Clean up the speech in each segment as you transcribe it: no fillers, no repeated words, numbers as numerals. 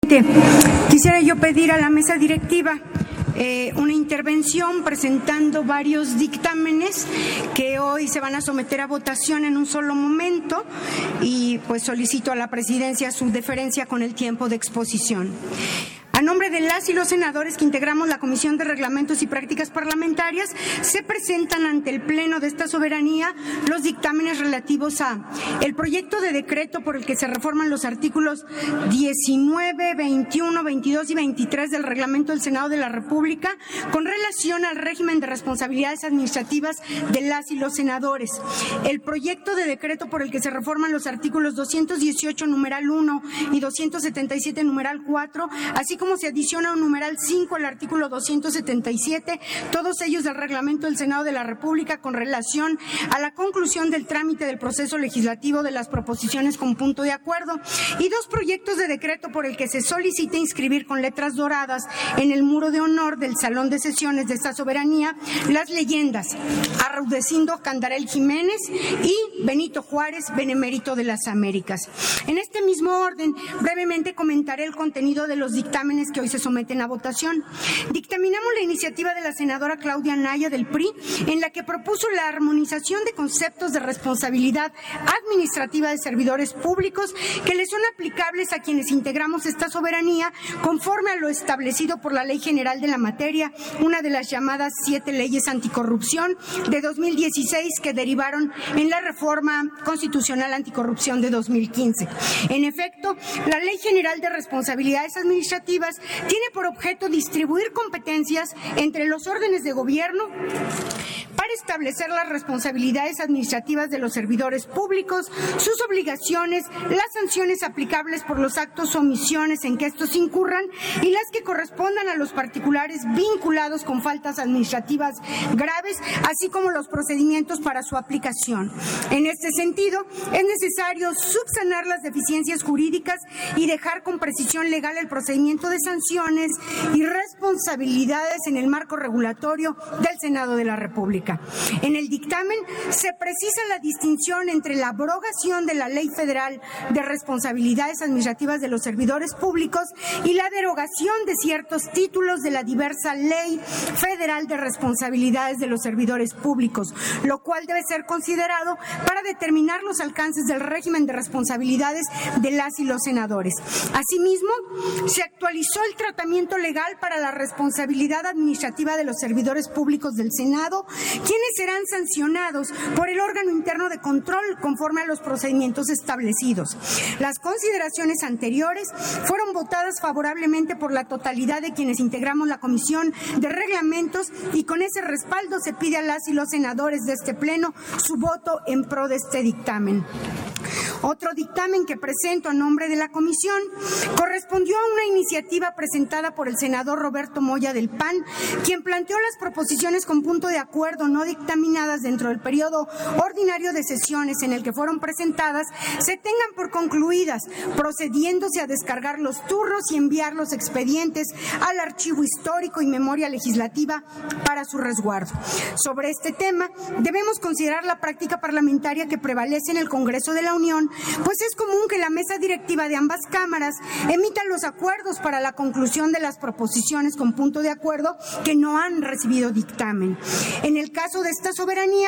Quisiera yo pedir a la mesa directiva una intervención presentando varios dictámenes que hoy se van a someter a votación en un solo momento y pues solicito a la presidencia su deferencia con el tiempo de exposición. A nombre de las y los senadores que integramos la Comisión de Reglamentos y Prácticas Parlamentarias, se presentan ante el Pleno de esta soberanía los dictámenes relativos a el proyecto de decreto por el que se reforman los artículos 19, 21, 22 y 23 del Reglamento del Senado de la República con relación al régimen de responsabilidades administrativas de las y los senadores. El proyecto de decreto por el que se reforman los artículos 218, numeral 1 y 277, numeral 4, así como se adiciona un numeral 5 al artículo 277, todos ellos del Reglamento del Senado de la República con relación a la conclusión del trámite del proceso legislativo de las proposiciones con punto de acuerdo, y dos proyectos de decreto por el que se solicita inscribir con letras doradas en el muro de honor del Salón de Sesiones de esta soberanía las leyendas Arrudecindo Candarel Jiménez y Benito Juárez, Benemérito de las Américas. En este mismo orden, brevemente comentaré el contenido de los dictámenes que hoy se someten a votación. Dictaminamos la iniciativa de la senadora Claudia Anaya del PRI, en la que propuso la armonización de conceptos de responsabilidad administrativa de servidores públicos que le son aplicables a quienes integramos esta soberanía conforme a lo establecido por la Ley General de la Materia, una de las llamadas 7 leyes anticorrupción de 2016 que derivaron en la reforma constitucional anticorrupción de 2015. En efecto, la Ley General de Responsabilidades Administrativas tiene por objeto distribuir competencias entre los órdenes de gobierno para establecer las responsabilidades administrativas de los servidores públicos, sus obligaciones, las sanciones aplicables por los actos o omisiones en que estos incurran y las que correspondan a los particulares vinculados con faltas administrativas graves, así como los procedimientos para su aplicación. En este sentido, es necesario subsanar las deficiencias jurídicas y dejar con precisión legal el procedimiento de sanciones y responsabilidades en el marco regulatorio del Senado de la República. En el dictamen se precisa la distinción entre la abrogación de la Ley Federal de Responsabilidades Administrativas de los Servidores Públicos y la derogación de ciertos títulos de la diversa Ley Federal de Responsabilidades de los Servidores Públicos, lo cual debe ser considerado para determinar los alcances del régimen de responsabilidades de las y los senadores. Asimismo, se actualizó el tratamiento legal para la responsabilidad administrativa de los servidores públicos del Senado, quienes serán sancionados por el órgano interno de control conforme a los procedimientos establecidos. Las consideraciones anteriores fueron votadas favorablemente por la totalidad de quienes integramos la Comisión de Reglamentos y con ese respaldo se pide a las y los senadores de este Pleno su voto en pro de este dictamen. Otro dictamen que presento a nombre de la Comisión correspondió a una iniciativa presentada por el senador Roberto Moya del PAN, quien planteó las proposiciones con punto de acuerdo no dictaminadas dentro del periodo ordinario de sesiones en el que fueron presentadas se tengan por concluidas, procediéndose a descargar los turnos y enviar los expedientes al archivo histórico y memoria legislativa para su resguardo. Sobre este tema, debemos considerar la práctica parlamentaria que prevalece en el Congreso de la Unión, pues es común que la mesa directiva de ambas cámaras emita los acuerdos para la conclusión de las proposiciones con punto de acuerdo que no han recibido dictamen. En el caso de esta soberanía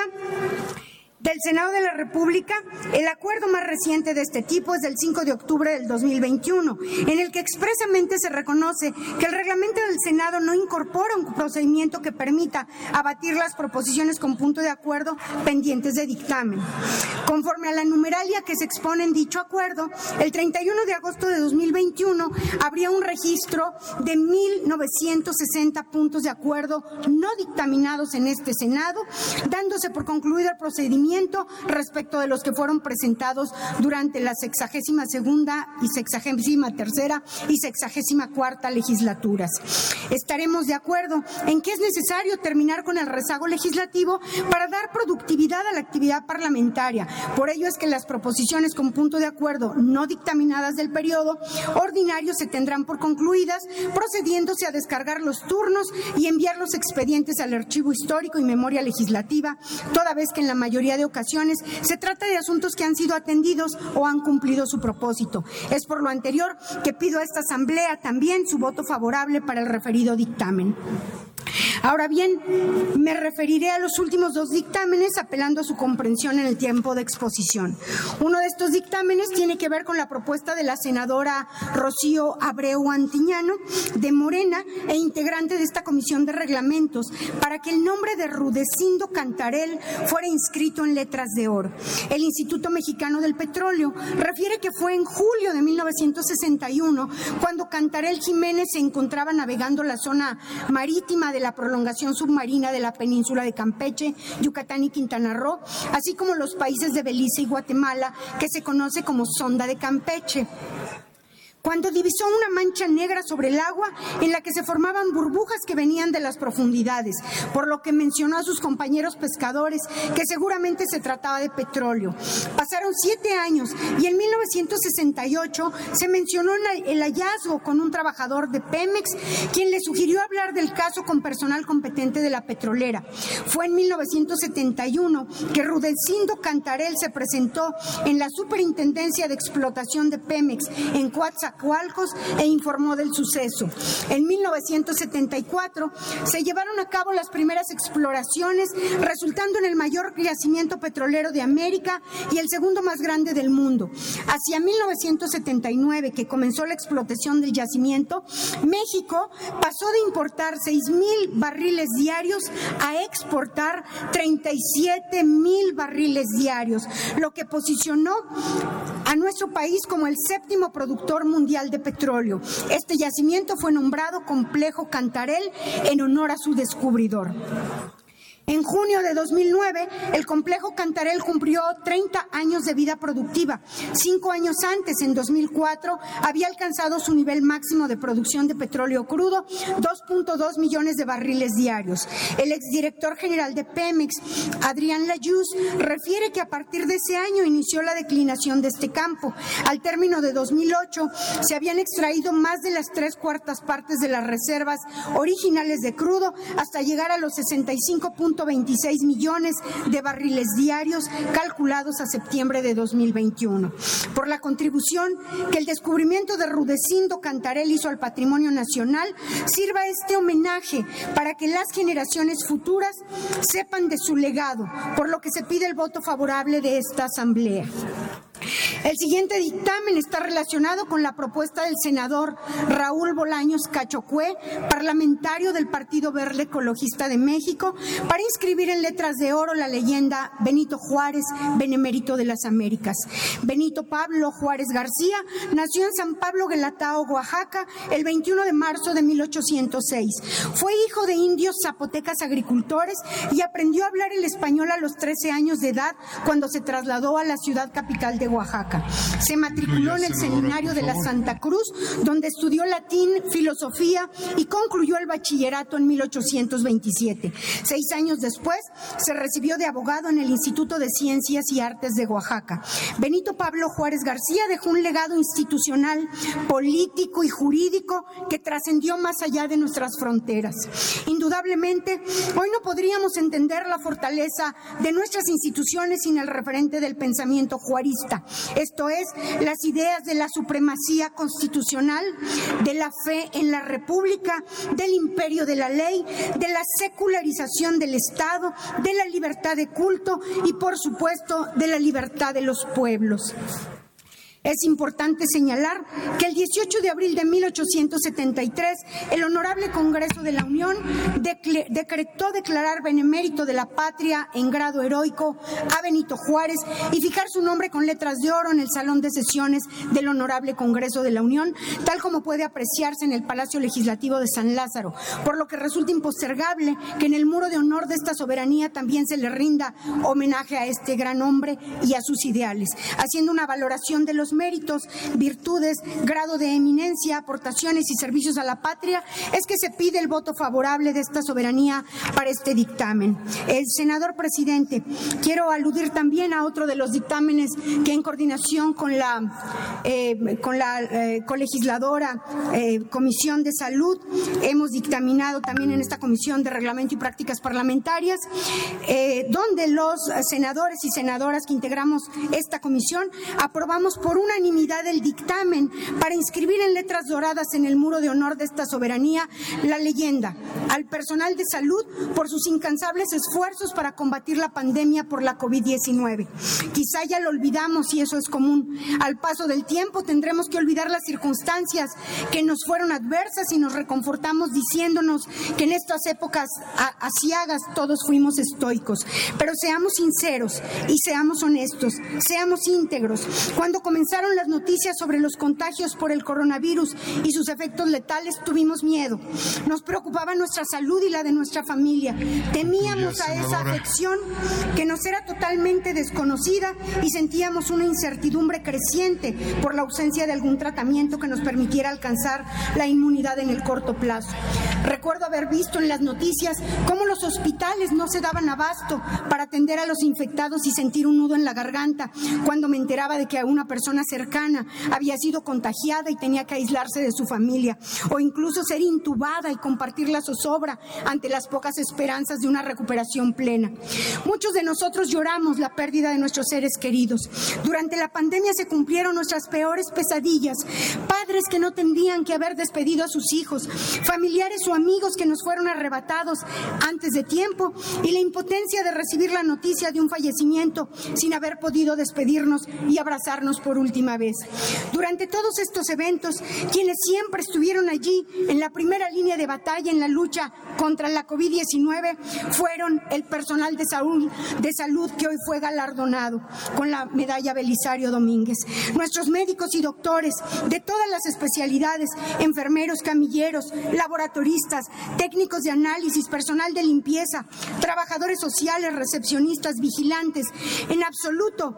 del Senado de la República, el acuerdo más reciente de este tipo es del 5 de octubre del 2021, en el que expresamente se reconoce que el reglamento del Senado no incorpora un procedimiento que permita abatir las proposiciones con punto de acuerdo pendientes de dictamen. Conforme a la numeralia que se expone en dicho acuerdo, el 31 de agosto de 2021 habría un registro de 1.960 puntos de acuerdo no dictaminados en este Senado, dándose por concluido el procedimiento respecto de los que fueron presentados durante la 62ª y 63ª y 64ª legislaturas. Estaremos de acuerdo en que es necesario terminar con el rezago legislativo para dar productividad a la actividad parlamentaria. Por ello es que las proposiciones con punto de acuerdo no dictaminadas del periodo ordinario se tendrán por concluidas, procediéndose a descargar los turnos y enviar los expedientes al archivo histórico y memoria legislativa, toda vez que en la mayoría de de ocasiones se trata de asuntos que han sido atendidos o han cumplido su propósito. Es por lo anterior que pido a esta Asamblea también su voto favorable para el referido dictamen. Ahora bien, me referiré a los últimos dos dictámenes apelando a su comprensión en el tiempo de exposición. Uno de estos dictámenes tiene que ver con la propuesta de la senadora Rocío Abreu Antiñano de Morena e integrante de esta Comisión de Reglamentos para que el nombre de Rudecindo Cantarell fuera inscrito en letras de oro. El Instituto Mexicano del Petróleo refiere que fue en julio de 1961 cuando Cantarell Jiménez se encontraba navegando la zona marítima de la prolongación submarina de la península de Campeche, Yucatán y Quintana Roo, así como los países de Belice y Guatemala, que se conoce como Sonda de Campeche, cuando divisó una mancha negra sobre el agua en la que se formaban burbujas que venían de las profundidades, por lo que mencionó a sus compañeros pescadores que seguramente se trataba de petróleo. Pasaron 7 años y en 1968 se mencionó el hallazgo con un trabajador de Pemex, quien le sugirió hablar del caso con personal competente de la petrolera. Fue en 1971 que Rudecindo Cantarell se presentó en la Superintendencia de Explotación de Pemex en Coatzacoalcos e informó del suceso. En 1974 se llevaron a cabo las primeras exploraciones, resultando en el mayor yacimiento petrolero de América y el segundo más grande del mundo. Hacia 1979, que comenzó la explotación del yacimiento, México pasó de importar 6,000 barriles diarios a exportar 37,000 barriles diarios, lo que posicionó a nuestro país como el 7º productor mundial de petróleo. Este yacimiento fue nombrado Complejo Cantarell en honor a su descubridor. En junio de 2009, el complejo Cantarell cumplió 30 años de vida productiva. 5 años antes, en 2004, había alcanzado su nivel máximo de producción de petróleo crudo, 2.2 millones de barriles diarios. El exdirector general de Pemex, Adrián Layuz, refiere que a partir de ese año inició la declinación de este campo. Al término de 2008, se habían extraído más de las 3/4 partes de las reservas originales de crudo hasta llegar a los 65.26 millones de barriles diarios calculados a septiembre de 2021. Por la contribución que el descubrimiento de Rudecindo Cantarell hizo al patrimonio nacional, sirva este homenaje para que las generaciones futuras sepan de su legado, por lo que se pide el voto favorable de esta Asamblea. El siguiente dictamen está relacionado con la propuesta del senador Raúl Bolaños Cachocue, parlamentario del Partido Verde Ecologista de México, para inscribir en letras de oro la leyenda Benito Juárez, benemérito de las Américas. Benito Pablo Juárez García nació en San Pablo Guelatao, Oaxaca, el 21 de marzo de 1806. Fue hijo de indios zapotecas agricultores y aprendió a hablar el español a los 13 años de edad cuando se trasladó a la ciudad capital de Oaxaca. Se matriculó en el Seminario de la Santa Cruz, donde estudió latín, filosofía y concluyó el bachillerato en 1827. 6 años después, se recibió de abogado en el Instituto de Ciencias y Artes de Oaxaca. Benito Pablo Juárez García dejó un legado institucional, político y jurídico que trascendió más allá de nuestras fronteras. Indudablemente, hoy no podríamos entender la fortaleza de nuestras instituciones sin el referente del pensamiento juarista. Esto es, las ideas de la supremacía constitucional, de la fe en la república, del imperio de la ley, de la secularización del Estado, de la libertad de culto y, por supuesto, de la libertad de los pueblos. Es importante señalar que el 18 de abril de 1873, el Honorable Congreso de la Unión decretó declarar benemérito de la patria en grado heroico a Benito Juárez y fijar su nombre con letras de oro en el Salón de Sesiones del Honorable Congreso de la Unión, tal como puede apreciarse en el Palacio Legislativo de San Lázaro, por lo que resulta impostergable que en el muro de honor de esta soberanía también se le rinda homenaje a este gran hombre y a sus ideales, haciendo una valoración de los los méritos, virtudes, grado de eminencia, aportaciones y servicios a la patria, es que se pide el voto favorable de esta soberanía para este dictamen. El senador presidente, quiero aludir también a otro de los dictámenes que en coordinación con la colegisladora Comisión de Salud hemos dictaminado también en esta Comisión de Reglamento y Prácticas Parlamentarias, donde los senadores y senadoras que integramos esta comisión aprobamos por unanimidad el dictamen para inscribir en letras doradas en el muro de honor de esta soberanía la leyenda: al personal de salud por sus incansables esfuerzos para combatir la pandemia por la COVID-19. Quizá ya lo olvidamos y eso es común. Al paso del tiempo tendremos que olvidar las circunstancias que nos fueron adversas y nos reconfortamos diciéndonos que en estas épocas aciagas todos fuimos estoicos. Pero seamos sinceros y seamos honestos, seamos íntegros. Cuando comenzaron las noticias sobre los contagios por el coronavirus y sus efectos letales, tuvimos miedo. Nos preocupaba nuestra salud y la de nuestra familia. Temíamos a esa afección que nos era totalmente desconocida y sentíamos una incertidumbre creciente por la ausencia de algún tratamiento que nos permitiera alcanzar la inmunidad en el corto plazo. Recuerdo haber visto en las noticias cómo los hospitales no se daban abasto para atender a los infectados y sentir un nudo en la garganta cuando me enteraba de que una persona cercana había sido contagiada y tenía que aislarse de su familia, o incluso ser intubada y compartir la zozobra ante las pocas esperanzas de una recuperación plena. Muchos de nosotros lloramos la pérdida de nuestros seres queridos. Durante la pandemia se cumplieron nuestras peores pesadillas: padres que no tendrían que haber despedido a sus hijos, familiares o amigos que nos fueron arrebatados antes de tiempo, y la impotencia de recibir la noticia de un fallecimiento sin haber podido despedirnos y abrazarnos por última vez. Durante todos estos eventos, quienes siempre estuvieron allí en la primera línea de batalla en la lucha contra la COVID-19 fueron el personal de salud que hoy fue galardonado con la medalla Belisario Domínguez. Nuestros médicos y doctores de todas las especialidades, enfermeros, camilleros, laboratoristas, técnicos de análisis, personal de limpieza, trabajadores sociales, recepcionistas, vigilantes, en absoluto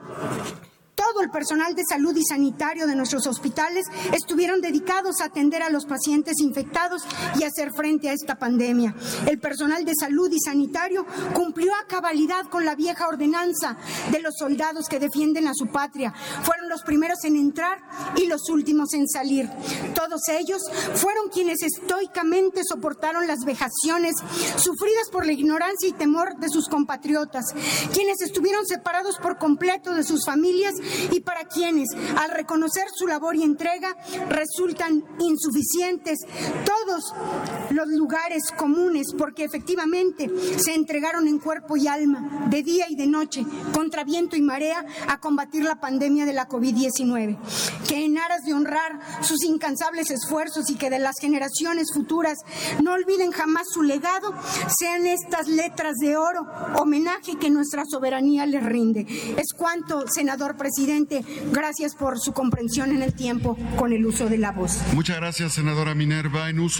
todo el personal de salud y sanitario de nuestros hospitales estuvieron dedicados a atender a los pacientes infectados y hacer frente a esta pandemia. El personal de salud y sanitario cumplió a cabalidad con la vieja ordenanza de los soldados que defienden a su patria. Fueron los primeros en entrar y los últimos en salir. Todos ellos fueron quienes estoicamente soportaron las vejaciones sufridas por la ignorancia y temor de sus compatriotas, quienes estuvieron separados por completo de sus familias y para quienes, al reconocer su labor y entrega, resultan insuficientes todos los lugares comunes, porque efectivamente se entregaron en cuerpo y alma, de día y de noche, contra viento y marea, a combatir la pandemia de la COVID-19. Que en aras de honrar sus incansables esfuerzos y que de las generaciones futuras no olviden jamás su legado, sean estas letras de oro, homenaje que nuestra soberanía les rinde. Es cuanto, senador presidente. Gracias por su comprensión en el tiempo con el uso de la voz. Muchas gracias, senadora Minerva. En uso